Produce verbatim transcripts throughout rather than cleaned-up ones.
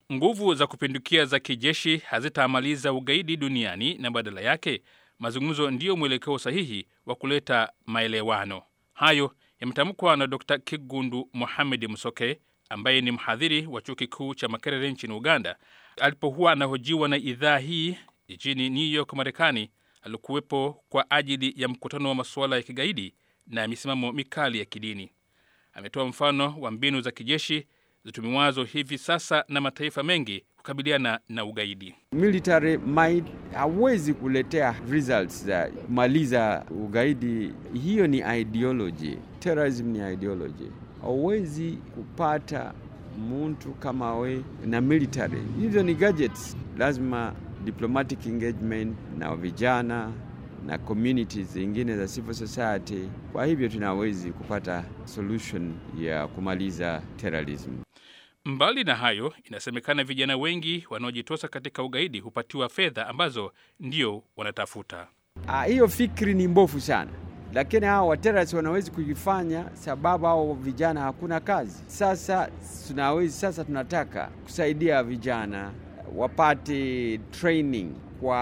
Nguvu za kupindukia za kijeshi hazitamaliza ugaidi duniani, na badala yake mazungumzo ndiyo mwelekeo sahihi wa kuleta maelewano. Hayo yametamkwa na Dokta Kigundu Mohamed Musoke, ambaye ni mhadhiri wa chuo kikuu cha Makerere nchini Uganda, alipokuwa anahojiwa na idhaa hii jijini New York, Marekani. Alikuwepo kwa ajili ya mkutano wa masuala ya kigaidi na misimamo mikali ya kidini. Ametoa mfano wa mbinu za kijeshi zitumiwazo hivi sasa na mataifa mengi kukabiliana na ugaidi. Military might hawezi kuletea results za kumaliza ugaidi. Hiyo ni ideology. Terrorism ni ideology. Hawezi kupata mtu kama we na military. Hizo ni gadgets. Lazima diplomatic engagement na vijana na communities zingine za civil society. Kwa hivyo tunawezi kupata solution ya kumaliza terrorism. Mbali na hayo, inasemekana vijana wengi wanaojitosa katika ugaidi hupatiwa fedha ambazo ndio wanatafuta. Ah, hiyo fikri ni mbovu sana. Lakini hao waterrorists wanaweza kujifanya sababu hao vijana hakuna kazi. Sasa tunawezi sasa tunataka kusaidia vijana wapate training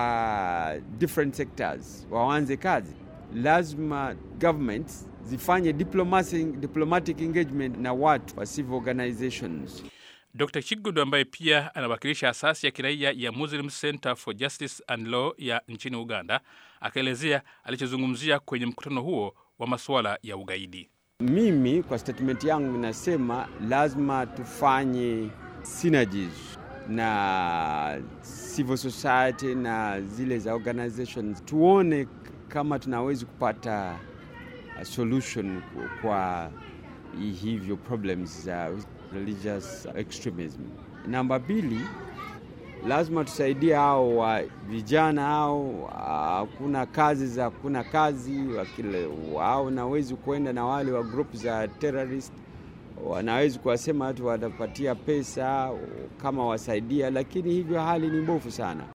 kwa different sectors, waanze kazi. Lazima governments zifanye diplomatic, diplomatic engagement na watu wa civil organizations. Dokta Kigundu, ambaye pia anawakilisha asasi ya kiraia ya Muslim Center for Justice and Law ya nchini Uganda, akaelezea alichozungumzia kwenye mkutano huo wa masuala ya ugaidi. Mimi kwa statement yangu nasema lazima tufanye synergies na civil society na zile za organizations, tuone kama tunaweza kupata a solution kwa hivyo problems za religious extremism. Namba mbili, lazima tusaidie hao wa vijana hao, hakuna kazi za kuna kazi wakile wao nawezi kuenda na wale wa group za terrorist, wanaweza kuwasema watu watapatia pesa kama wasaidia, lakini hivyo hali ni mbovu sana.